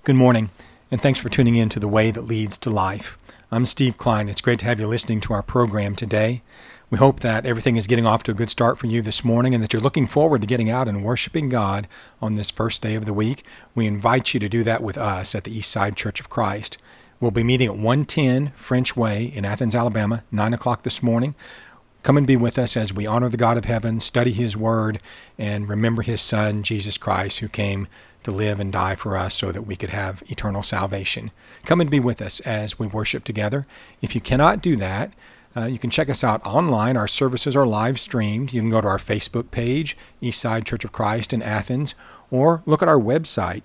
Good morning, and thanks for tuning in to The Way That Leads to Life. I'm Steve Klein. It's great to have you listening to our program today. We hope that everything is getting off to a good start for you this morning and that you're looking forward to getting out and worshiping God on this first day of the week. We invite you to do that with us at the Eastside Church of Christ. We'll be meeting at 110 French Way in Athens, Alabama, 9 o'clock this morning. Come and be with us as we honor the God of heaven, study His Word, and remember His Son, Jesus Christ, who came to live and die for us so that we could have eternal salvation. Come and be with us as we worship together. If you cannot do that, you can check us out online. Our services are live streamed. You can go to our Facebook page, Eastside Church of Christ in Athens, or look at our website,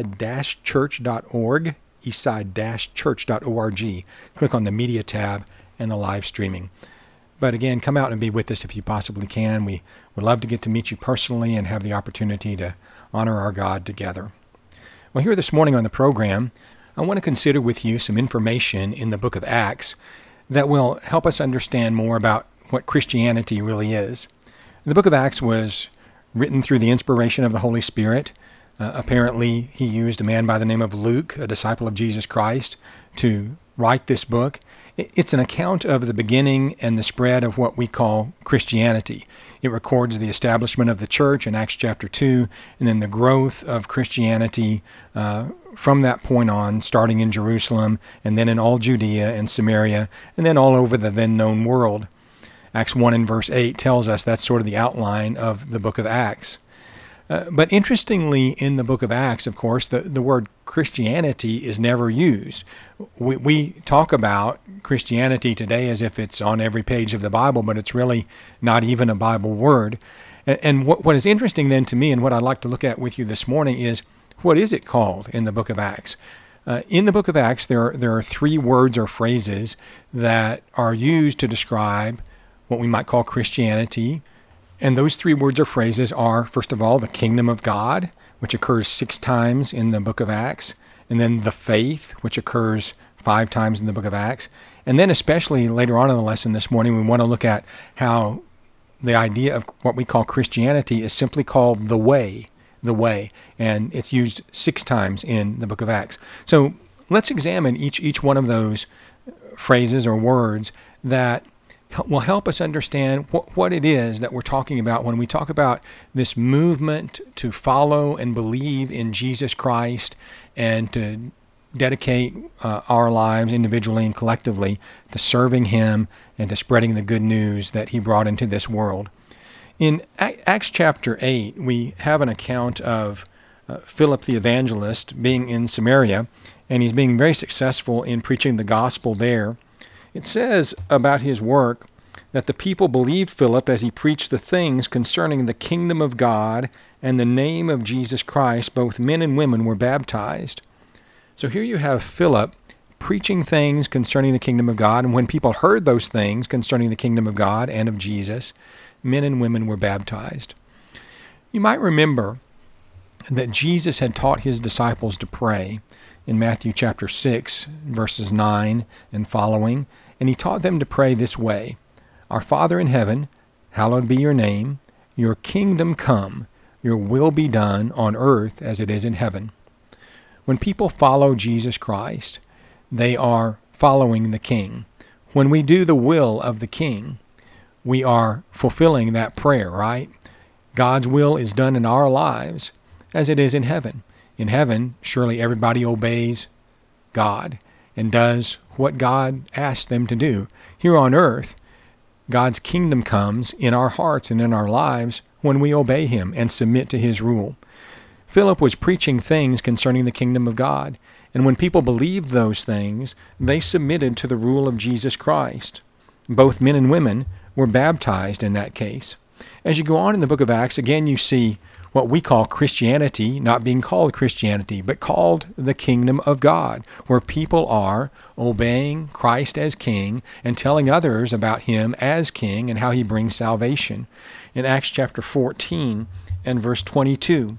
eastside-church.org, eastside-church.org. Click on the media tab and the live streaming. But again, come out and be with us if you possibly can. We would love to get to meet you personally and have the opportunity to honor our God together. Well, here this morning on the program, I want to consider with you some information in the book of Acts that will help us understand more about what Christianity really is. The book of Acts was written through the inspiration of the Holy Spirit. Apparently, he used a man by the name of Luke, a disciple of Jesus Christ, to write this book. It's an account of the beginning and the spread of what we call Christianity. It records the establishment of the church in Acts chapter 2, and then the growth of Christianity from that point on, starting in Jerusalem, and then in all Judea and Samaria, and then all over the then known world. Acts 1 and verse 8 tells us that's sort of the outline of the book of Acts. But interestingly, in the book of Acts, of course, the word Christianity is never used. We talk about Christianity today as if it's on every page of the Bible, but it's really not even a Bible word. And what is interesting then to me, and what I'd like to look at with you this morning, is what is it called in the book of Acts? In the book of Acts, there are three words or phrases that are used to describe what we might call Christianity. And those three words or phrases are, first of all, the kingdom of God, which occurs 6 times in the book of Acts, and then the faith, which occurs 5 times in the book of Acts. And then especially later on in the lesson this morning, we want to look at how the idea of what we call Christianity is simply called the way, and it's used 6 times in the book of Acts. So let's examine each one of those phrases or words that will help us understand what it is that we're talking about when we talk about this movement to follow and believe in Jesus Christ and to dedicate our lives individually and collectively to serving Him and to spreading the good news that He brought into this world. In Acts chapter 8, we have an account of Philip the evangelist being in Samaria, and he's being very successful in preaching the gospel there. It says about his work that the people believed Philip as he preached the things concerning the kingdom of God and the name of Jesus Christ. Both men and women were baptized. So here you have Philip preaching things concerning the kingdom of God, and when people heard those things concerning the kingdom of God and of Jesus, men and women were baptized. You might remember that Jesus had taught His disciples to pray in Matthew chapter 6, verses 9 and following, and He taught them to pray this way: Our Father in heaven, hallowed be your name. Your kingdom come. Your will be done on earth as it is in heaven. When people follow Jesus Christ, they are following the King. When we do the will of the King, we are fulfilling that prayer, right? God's will is done in our lives as it is in heaven. In heaven, surely everybody obeys God and does what God asks them to do. Here on earth, God's kingdom comes in our hearts and in our lives when we obey Him and submit to His rule. Philip was preaching things concerning the kingdom of God, and when people believed those things, they submitted to the rule of Jesus Christ. Both men and women were baptized in that case. As you go on in the book of Acts, again you see what we call Christianity not being called Christianity, but called the kingdom of God, where people are obeying Christ as King and telling others about Him as King and how He brings salvation. In Acts chapter 14 and verse 22,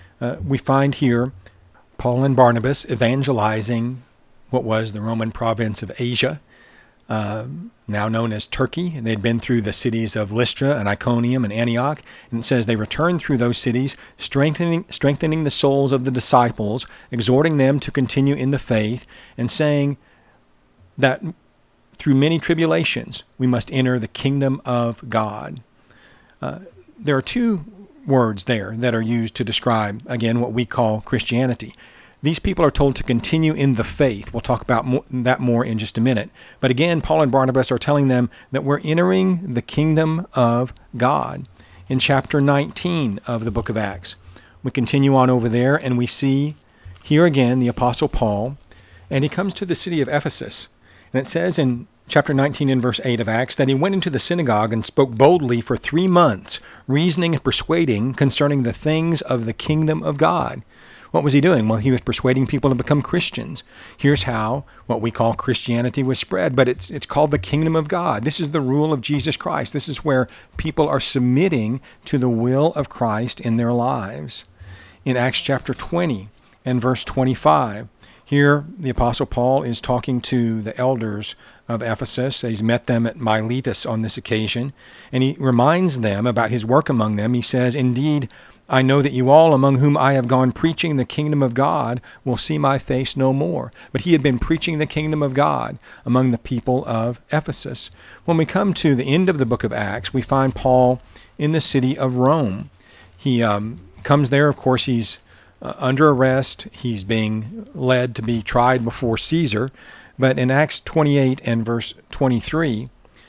we find here Paul and Barnabas evangelizing what was the Roman province of Asia. now known as Turkey. They'd been through the cities of Lystra and Iconium and Antioch. And it says they returned through those cities, strengthening the souls of the disciples, exhorting them to continue in the faith, and saying that through many tribulations we must enter the kingdom of God. There are two words there that are used to describe, again, what we call Christianity. These people are told to continue in the faith. We'll talk about that more in just a minute. But again, Paul and Barnabas are telling them that we're entering the kingdom of God. In chapter 19 of the book of Acts, we continue on over there, and we see here again the Apostle Paul, and he comes to the city of Ephesus. And it says in chapter 19 and verse 8 of Acts that he went into the synagogue and spoke boldly for 3 months, reasoning and persuading concerning the things of the kingdom of God. What was he doing? Well, he was persuading people to become Christians. Here's how what we call Christianity was spread, but it's called the kingdom of God. This is the rule of Jesus Christ. This is where people are submitting to the will of Christ in their lives. In Acts chapter 20 and verse 25, here the Apostle Paul is talking to the elders of Ephesus. He's met them at Miletus on this occasion, and he reminds them about his work among them. He says, "Indeed, I know that you all among whom I have gone preaching the kingdom of God will see my face no more." But he had been preaching the kingdom of God among the people of Ephesus. When we come to the end of the book of Acts, we find Paul in the city of Rome. He comes there, of course, he's under arrest. He's being led to be tried before Caesar. But in Acts 28 and verse 23,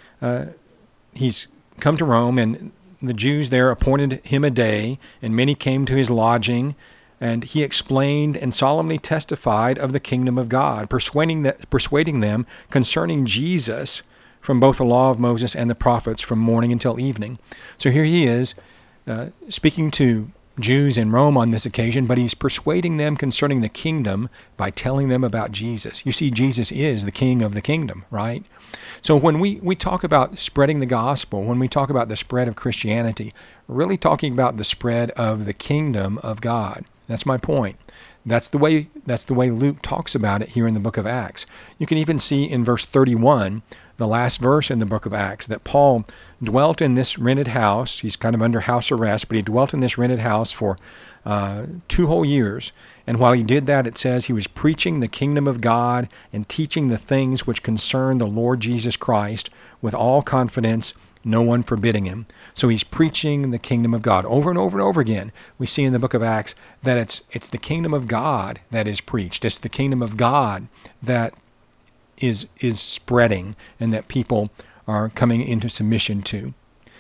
he's come to Rome, and the Jews there appointed him a day, and many came to his lodging, and he explained and solemnly testified of the kingdom of God, persuading them concerning Jesus from both the law of Moses and the prophets from morning until evening. So here he is speaking to Jews in Rome on this occasion, but he's persuading them concerning the kingdom by telling them about Jesus. You see, Jesus is the king of the kingdom, right? So when we talk about spreading the gospel, when we talk about the spread of Christianity, we're really talking about the spread of the kingdom of God. That's my point. That's the way Luke talks about it here in the book of Acts. You can even see in verse 31, the last verse in the book of Acts, that Paul dwelt in this rented house. He's kind of under house arrest, but he dwelt in this rented house for 2 whole years. And while he did that, it says he was preaching the kingdom of God and teaching the things which concern the Lord Jesus Christ with all confidence, no one forbidding him. So he's preaching the kingdom of God. Over and over and over again, we see in the book of Acts that it's the kingdom of God that is preached. It's the kingdom of God that is spreading and that people are coming into submission to.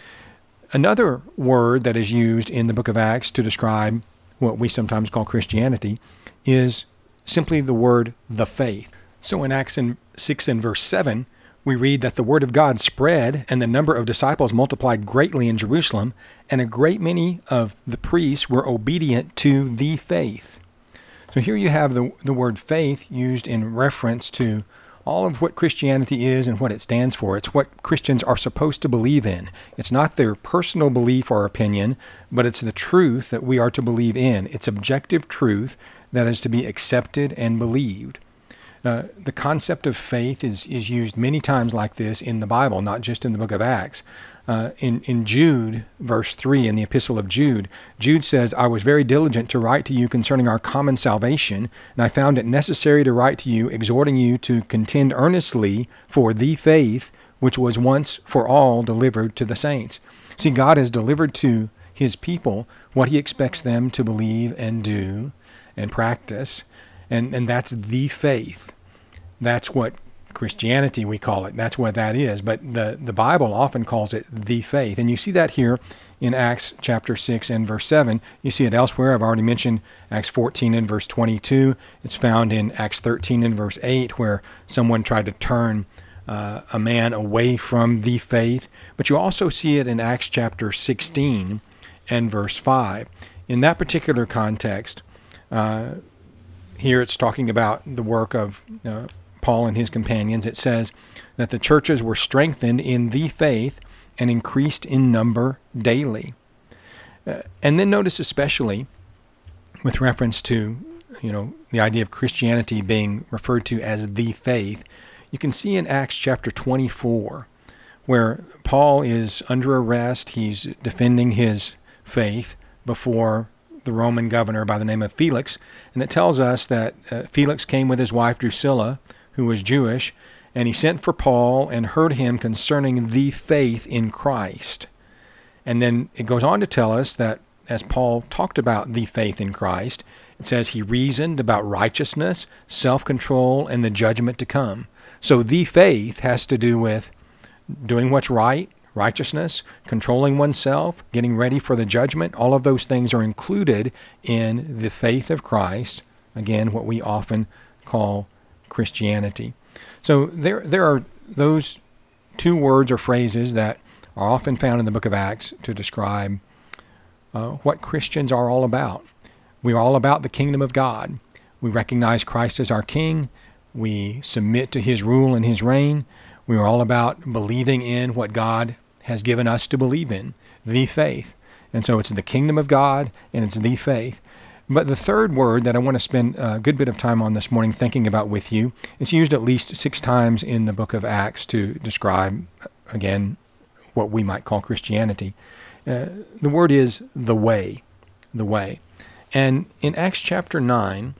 Another word that is used in the book of Acts to describe what we sometimes call Christianity is simply the word the faith. So in Acts 6 and verse 7, we read that the word of God spread, and the number of disciples multiplied greatly in Jerusalem, and a great many of the priests were obedient to the faith. So here you have the word faith used in reference to all of what Christianity is and what it stands for. It's what Christians are supposed to believe in. It's not their personal belief or opinion, but it's the truth that we are to believe in. It's objective truth that is to be accepted and believed. The concept of faith is used many times like this in the Bible, not just in the book of Acts. In Jude, verse 3, in the epistle of Jude, Jude says, "I was very diligent to write to you concerning our common salvation, and I found it necessary to write to you, exhorting you to contend earnestly for the faith which was once for all delivered to the saints." See, God has delivered to his people what he expects them to believe and do and practice, and that's the faith. That's what Christianity, we call it. That's what that is. But the Bible often calls it the faith. And you see that here in Acts chapter 6 and verse 7. You see it elsewhere. I've already mentioned Acts 14 and verse 22. It's found in Acts 13 and verse 8, where someone tried to turn a man away from the faith. But you also see it in Acts chapter 16 and verse 5. In that particular context, here it's talking about the work of Paul and his companions. It says that the churches were strengthened in the faith and increased in number daily. And then notice especially with reference to, the idea of Christianity being referred to as the faith, You can see in Acts chapter 24, where Paul is under arrest. He's defending his faith before the Roman governor by the name of Felix. And it tells us that Felix came with his wife Drusilla, who was Jewish, and he sent for Paul and heard him concerning the faith in Christ. And then it goes on to tell us that as Paul talked about the faith in Christ, it says he reasoned about righteousness, self-control, and the judgment to come. So the faith has to do with doing what's right, righteousness, controlling oneself, getting ready for the judgment. All of those things are included in the faith of Christ. Again, what we often call Christianity. So there are those two words or phrases that are often found in the book of Acts to describe what Christians are all about. We are all about the kingdom of God. We recognize Christ as our King. We submit to His rule and His reign. We are all about believing in what God has given us to believe in, the faith. And so it's the kingdom of God and it's the faith. But the third word that I want to spend a good bit of time on this morning thinking about with you, it's used at least 6 times in the book of Acts to describe, again, what we might call Christianity. The word is the way, the way. And in Acts chapter 9,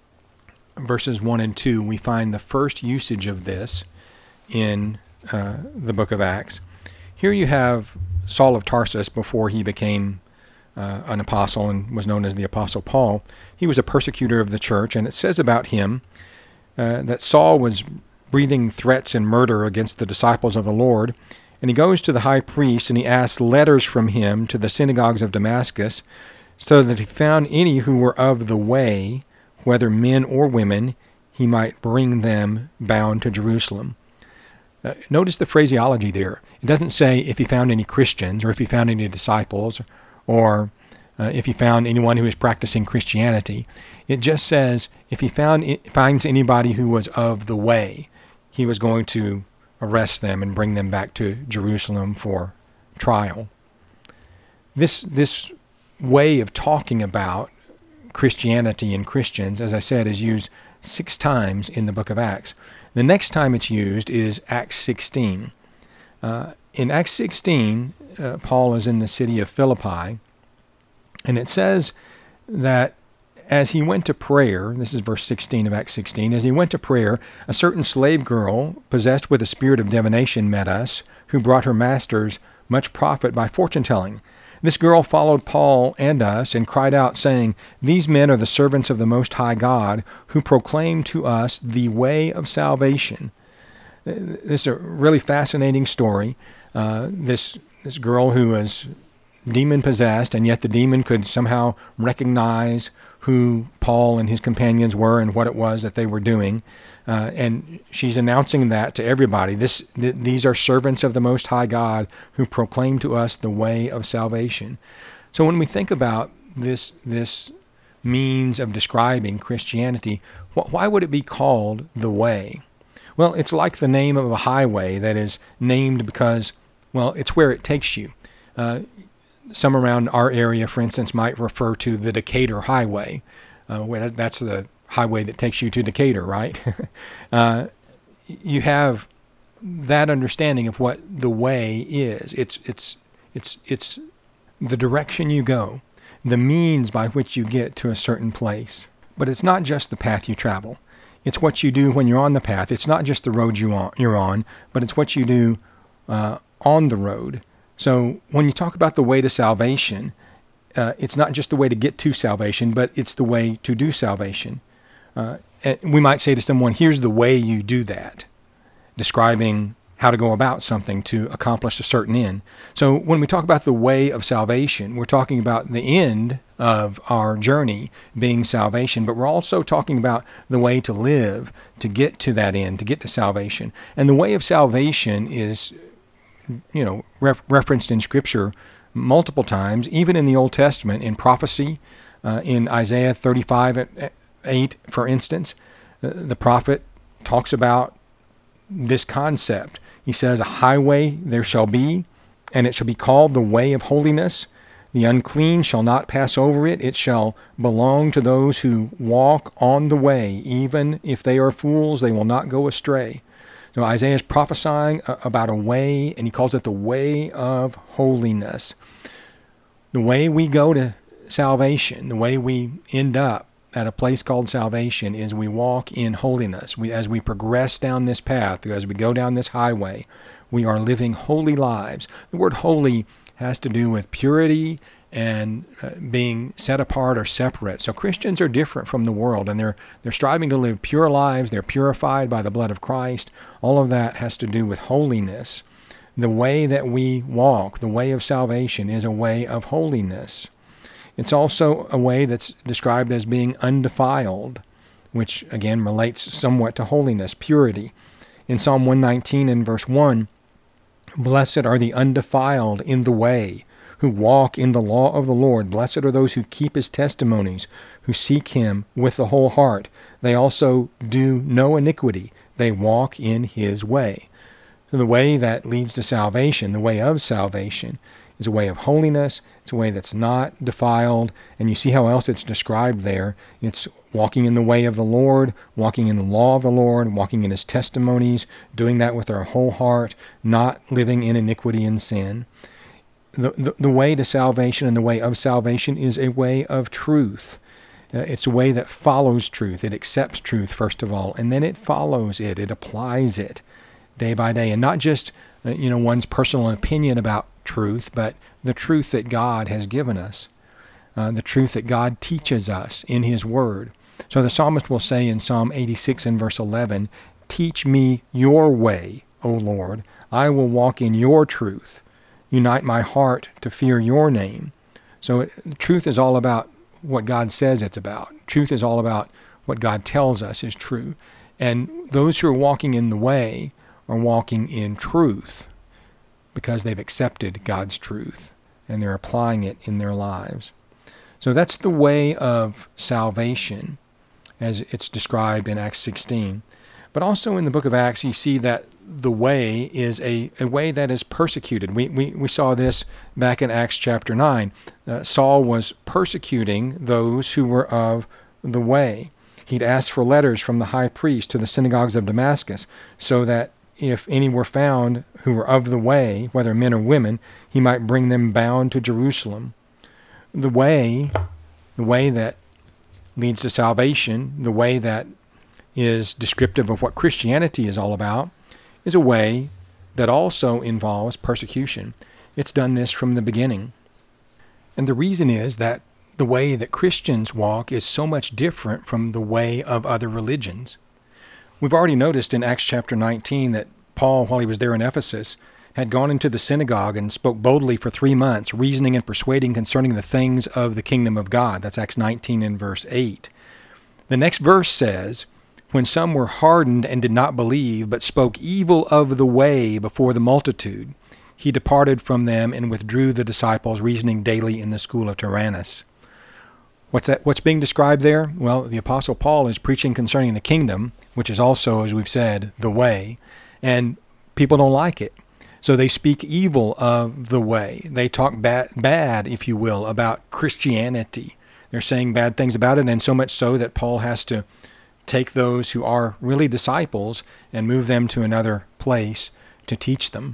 verses 1 and 2, we find the first usage of this in the book of Acts. Here you have Saul of Tarsus before he became an apostle and was known as the Apostle Paul. He was a persecutor of the church, and it says about him that Saul was breathing threats and murder against the disciples of the Lord. And he goes to the high priest and he asks letters from him to the synagogues of Damascus, so that if he found any who were of the way, whether men or women, he might bring them bound to Jerusalem. Notice the phraseology there. It doesn't say if he found any Christians or if he found any disciples or if he found anyone who was practicing Christianity. It just says if he finds anybody who was of the way, he was going to arrest them and bring them back to Jerusalem for trial. This way of talking about Christianity and Christians, as I said, is used 6 times in the book of Acts. The next time it's used is Acts 16. In Acts 16, Paul is in the city of Philippi, and it says that as he went to prayer, this is verse 16 of Acts 16, as he went to prayer, a certain slave girl, possessed with a spirit of divination, met us, who brought her masters much profit by fortune-telling. This girl followed Paul and us and cried out, saying, "These men are the servants of the Most High God, who proclaim to us the way of salvation." This is a really fascinating story. This girl who was demon-possessed, and yet the demon could somehow recognize who Paul and his companions were and what it was that they were doing. And she's announcing that to everybody. These are servants of the Most High God who proclaim to us the way of salvation. So when we think about this means of describing Christianity, why would it be called the way? Well, it's like the name of a highway that is named because, well, it's where it takes you. Some around our area, for instance, might refer to the Decatur Highway. That's the highway that takes you to Decatur, right? You have that understanding of what the way is. It's the direction you go, the means by which you get to a certain place. But it's not just the path you travel. It's what you do when you're on the path. It's not just the road you're on, but it's what you do on the road. So when you talk about the way to salvation, it's not just the way to get to salvation, but it's the way to do salvation. We might say to someone, here's the way you do that, describing how to go about something to accomplish a certain end. So when we talk about the way of salvation, we're talking about the end of our journey being salvation, but we're also talking about the way to live to get to that end, to get to salvation. And the way of salvation is referenced in Scripture multiple times, even in the Old Testament, in prophecy, in Isaiah 35:8, for instance. The prophet talks about this concept. He says, "A highway there shall be, and it shall be called the way of holiness. The unclean shall not pass over it. It shall belong to those who walk on the way. Even if they are fools, they will not go astray." So Isaiah is prophesying about a way, and he calls it the way of holiness. The way we go to salvation, the way we end up at a place called salvation, is we walk in holiness. As we progress down this path, as we go down this highway, we are living holy lives. The word holy has to do with purity and being set apart or separate. So Christians are different from the world, and they're striving to live pure lives. They're purified by the blood of Christ. All of that has to do with holiness. The way that we walk, the way of salvation, is a way of holiness. It's also a way that's described as being undefiled, which again relates somewhat to holiness, purity. In Psalm 119 and verse 1, "Blessed are the undefiled in the way, who walk in the law of the Lord. Blessed are those who keep his testimonies, who seek him with the whole heart. They also do no iniquity. They walk in his way." So the way that leads to salvation, the way of salvation, is a way of holiness. It's a way that's not defiled. And you see how else it's described there. It's walking in the way of the Lord, walking in the law of the Lord, walking in his testimonies, doing that with our whole heart, not living in iniquity and sin. The way to salvation and the way of salvation is a way of truth. It's a way that follows truth. It accepts truth, first of all, and then it follows it. It applies it day by day. And not just one's personal opinion about truth, but the truth that God has given us, the truth that God teaches us in his word. So the psalmist will say in Psalm 86 and verse 11, "Teach me your way, O Lord. I will walk in your truth. Unite my heart to fear your name." So truth is all about what God says it's about. Truth is all about what God tells us is true. And those who are walking in the way are walking in truth because they've accepted God's truth and they're applying it in their lives. So that's the way of salvation as it's described in Acts 16. But also in the book of Acts, you see that the way is a way that is persecuted. We saw this back in Acts chapter 9. Saul was persecuting those who were of the way. He'd asked for letters from the high priest to the synagogues of Damascus, so that if any were found who were of the way, whether men or women, he might bring them bound to Jerusalem. The way that leads to salvation, the way that is descriptive of what Christianity is all about, is a way that also involves persecution. It's done this from the beginning. And the reason is that the way that Christians walk is so much different from the way of other religions. We've already noticed in Acts chapter 19 that Paul, while he was there in Ephesus, had gone into the synagogue and spoke boldly for 3 months, reasoning and persuading concerning the things of the kingdom of God. That's Acts 19 and verse 8. The next verse says, "When some were hardened and did not believe, but spoke evil of the way before the multitude, he departed from them and withdrew the disciples, reasoning daily in the school of Tyrannus." What's being described there? Well, the Apostle Paul is preaching concerning the kingdom, which is also, as we've said, the way, and people don't like it. So they speak evil of the way. They talk bad, if you will, about Christianity. They're saying bad things about it, and so much so that Paul has to take those who are really disciples and move them to another place to teach them.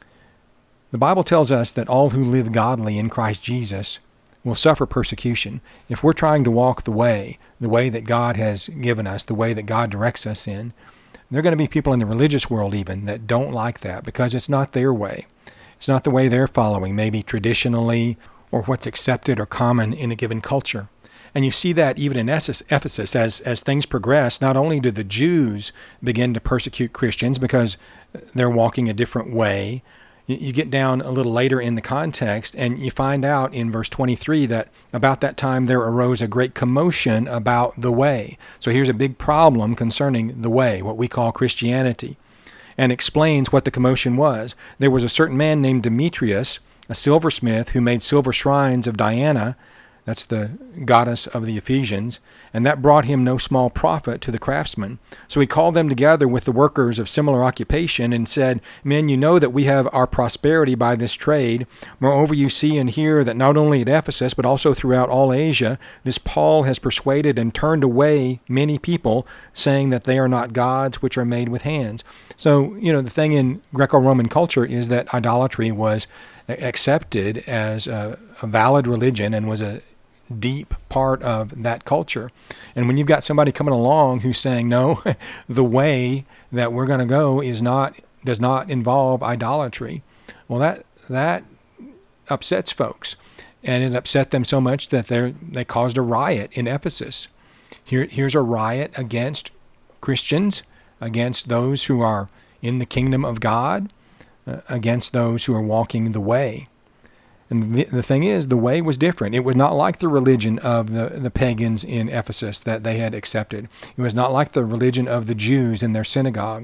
The Bible tells us that all who live godly in Christ Jesus will suffer persecution. If we're trying to walk the way that God has given us, the way that God directs us in, there are going to be people in the religious world even that don't like that because it's not their way. It's not the way they're following, maybe traditionally or what's accepted or common in a given culture. And you see that even in Ephesus, as things progress, not only do the Jews begin to persecute Christians because they're walking a different way. You get down a little later in the context, and you find out in verse 23 that about that time there arose a great commotion about the way. So here's a big problem concerning the way, what we call Christianity, and explains what the commotion was. There was a certain man named Demetrius, a silversmith, who made silver shrines of Diana, That's the goddess of the Ephesians, and that brought him no small profit to the craftsmen. So he called them together with the workers of similar occupation and said, "Men, you know that we have our prosperity by this trade. Moreover, you see and hear that not only at Ephesus, but also throughout all Asia, this Paul has persuaded and turned away many people, saying that they are not gods which are made with hands." So, the thing in Greco-Roman culture is that idolatry was accepted as a valid religion and was a deep part of that culture. And when you've got somebody coming along who's saying, no, the way that we're going to go does not involve idolatry, well, that upsets folks. And it upset them so much that they caused a riot in Ephesus. Here's a riot against Christians, against those who are in the kingdom of God, against those who are walking the way. And the thing is, the way was different. It was not like the religion of the pagans in Ephesus that they had accepted. It was not like the religion of the Jews in their synagogue.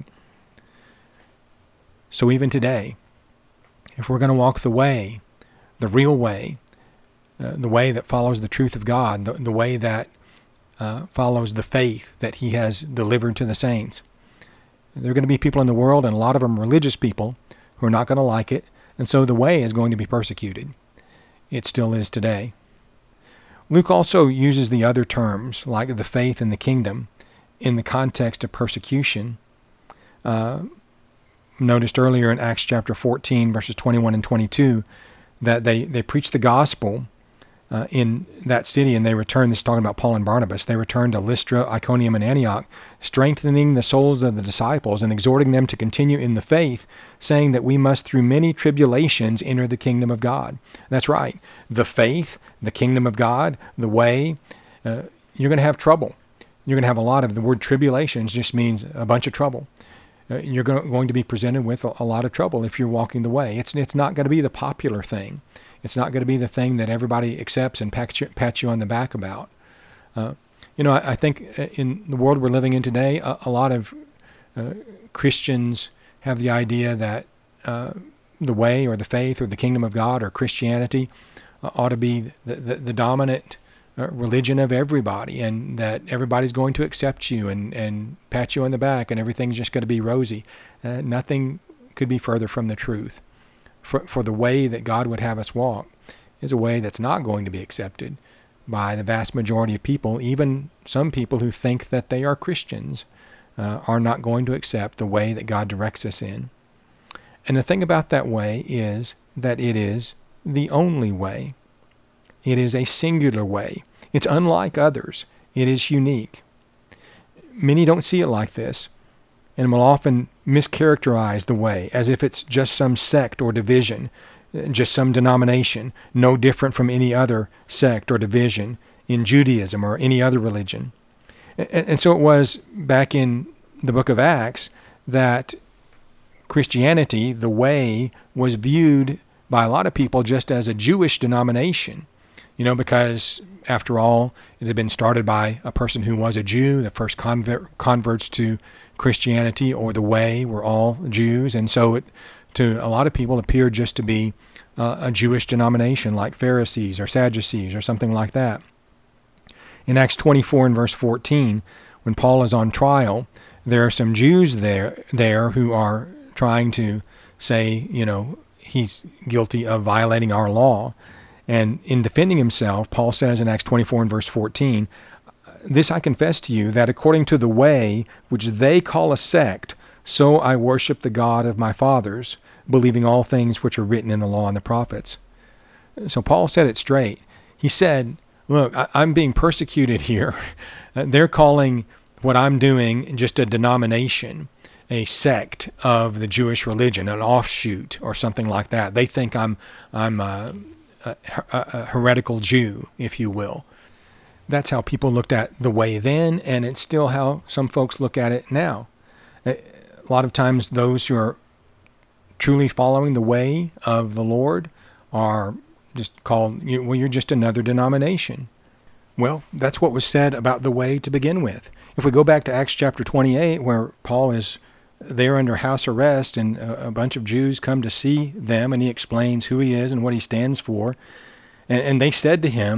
So even today, if we're going to walk the way, the real way, the way that follows the truth of God, the way that follows the faith that He has delivered to the saints, there are going to be people in the world, and a lot of them religious people, who are not going to like it. And so the way is going to be persecuted. It still is today. Luke also uses the other terms, like the faith and the kingdom, in the context of persecution. Noticed earlier in Acts chapter 14, verses 21 and 22, that they preached the gospel in that city, and they returned, this is talking about Paul and Barnabas, they returned to Lystra, Iconium, and Antioch, strengthening the souls of the disciples and exhorting them to continue in the faith, saying that we must through many tribulations enter the kingdom of God. That's right. The faith, the kingdom of God, the way, you're going to have trouble. You're going to have a lot of, the word tribulations just means a bunch of trouble. You're going to be presented with a lot of trouble if you're walking the way. It's not going to be the popular thing. It's not going to be the thing that everybody accepts and pats you on the back about. I think in the world we're living in today, a lot of Christians have the idea that the way or the faith or the kingdom of God or Christianity ought to be the dominant religion of everybody, and that everybody's going to accept you and pat you on the back and everything's just going to be rosy. Nothing could be further from the truth. For the way that God would have us walk is a way that's not going to be accepted by the vast majority of people. Even some people who think that they are Christians are not going to accept the way that God directs us in. And the thing about that way is that it is the only way. It is a singular way. It's unlike others. It is unique. Many don't see it like this, and will often mischaracterize the way as if it's just some sect or division, just some denomination, no different from any other sect or division in Judaism or any other religion. And so it was back in the book of Acts that Christianity, the way, was viewed by a lot of people just as a Jewish denomination, because after all, it had been started by a person who was a Jew. The first converts to Christianity or the way were all Jews, and so it, to a lot of people, appeared just to be a Jewish denomination like Pharisees or Sadducees or something like that. In Acts 24 and verse 14, when Paul is on trial, there are some Jews there who are trying to say, he's guilty of violating our law. And in defending himself, Paul says in Acts 24 and verse 14, "This I confess to you, that according to the way which they call a sect, so I worship the God of my fathers, believing all things which are written in the law and the prophets." So Paul said it straight. He said, look, I'm being persecuted here. They're calling what I'm doing just a denomination, a sect of the Jewish religion, an offshoot or something like that. They think I'm a heretical Jew, if you will. That's how people looked at the way then, and it's still how some folks look at it now. A lot of times those who are truly following the way of the Lord are just called, you're just another denomination. Well, that's what was said about the way to begin with. If we go back to Acts chapter 28, where Paul is there under house arrest and a bunch of Jews come to see them, and he explains who he is and what he stands for. And they said to him,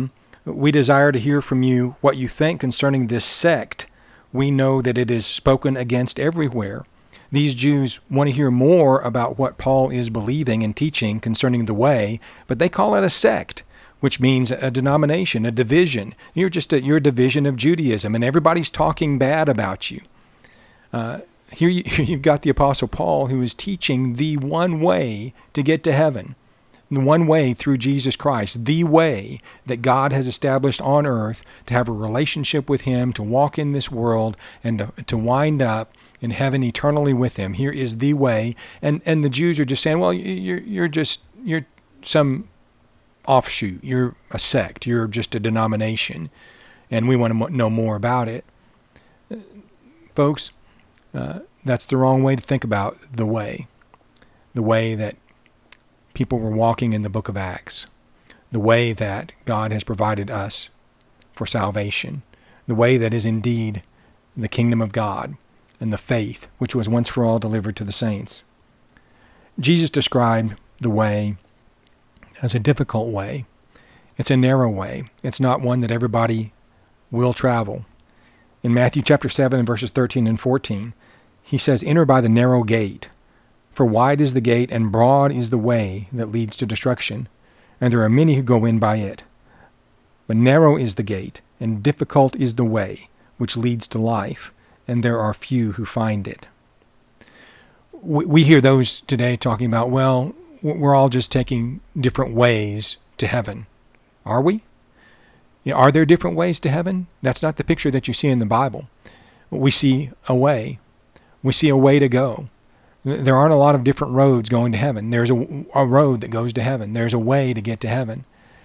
We desire to hear from you what you think concerning this sect. We know that it is spoken against everywhere. These Jews want to hear more about what Paul is believing and teaching concerning the way, but they call it a sect, which means a denomination, a division. You're a division of Judaism, and everybody's talking bad about you. Here you've got the Apostle Paul, who is teaching the one way to get to heaven, the one way through Jesus Christ, the way that God has established on earth to have a relationship with him, to walk in this world, and to wind up in heaven eternally with him. Here is the way. And the Jews are just saying, well, you're some offshoot. You're a sect. You're just a denomination. And we want to know more about it. Folks, that's the wrong way to think about the way that people were walking in the book of Acts, the way that God has provided us for salvation, the way that is indeed the kingdom of God and the faith which was once for all delivered to the saints. Jesus described the way as a difficult way. It's a narrow way. It's not one that everybody will travel. In Matthew chapter 7 and verses 13 and 14, he says, "Enter by the narrow gate, for wide is the gate and broad is the way that leads to destruction, and there are many who go in by it. But narrow is the gate, and difficult is the way which leads to life, and there are few who find it." We hear those today talking about, well, we're all just taking different ways to heaven. Are we? Are there different ways to heaven? That's not the picture that you see in the Bible. We see a way. We see a way to go. There aren't a lot of different roads going to heaven. There's a road that goes to heaven. There's a way to get to heaven.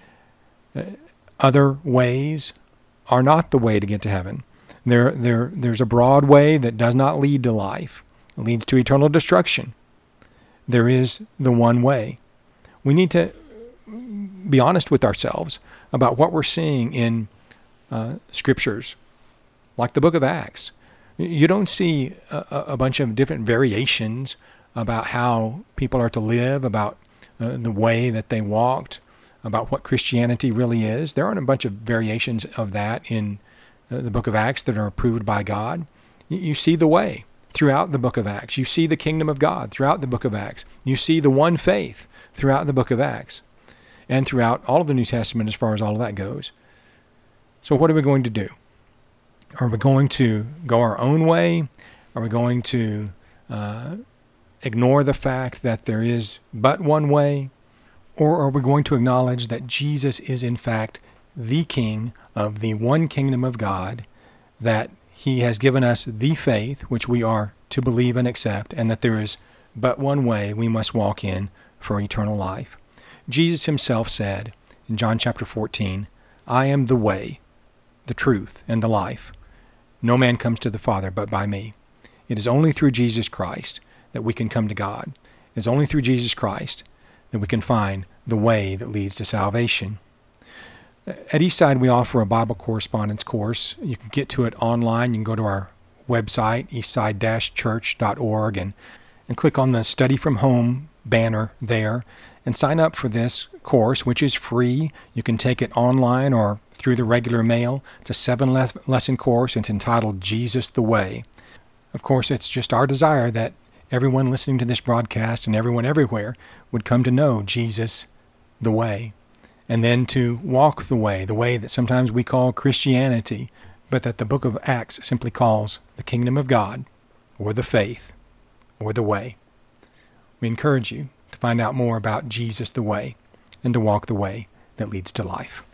Other ways are not the way to get to heaven. There's a broad way that does not lead to life. It leads to eternal destruction. There is the one way. We need to be honest with ourselves about what we're seeing in scriptures, like the book of Acts. You don't see a bunch of different variations about how people are to live, about the way that they walked, about what Christianity really is. There aren't a bunch of variations of that in the book of Acts that are approved by God. You see the way throughout the book of Acts. You see the kingdom of God throughout the book of Acts. You see the one faith throughout the book of Acts and throughout all of the New Testament as far as all of that goes. So what are we going to do? Are we going to go our own way? Are we going to ignore the fact that there is but one way? Or are we going to acknowledge that Jesus is in fact the King of the one kingdom of God, that he has given us the faith which we are to believe and accept, and that there is but one way we must walk in for eternal life? Jesus himself said in John chapter 14, "I am the way, the truth, and the life. No man comes to the Father but by me." It is only through Jesus Christ that we can come to God. It is only through Jesus Christ that we can find the way that leads to salvation. At Eastside, we offer a Bible correspondence course. You can get to it online. You can go to our website, eastside-church.org, and click on the Study from Home banner there and sign up for this course, which is free. You can take it online or through the regular mail. It's a 7-lesson course. It's entitled Jesus the Way. Of course, it's just our desire that everyone listening to this broadcast and everyone everywhere would come to know Jesus the Way, and then to walk the way that sometimes we call Christianity, but that the book of Acts simply calls the kingdom of God, or the faith, or the way. We encourage you to find out more about Jesus the Way and to walk the way that leads to life.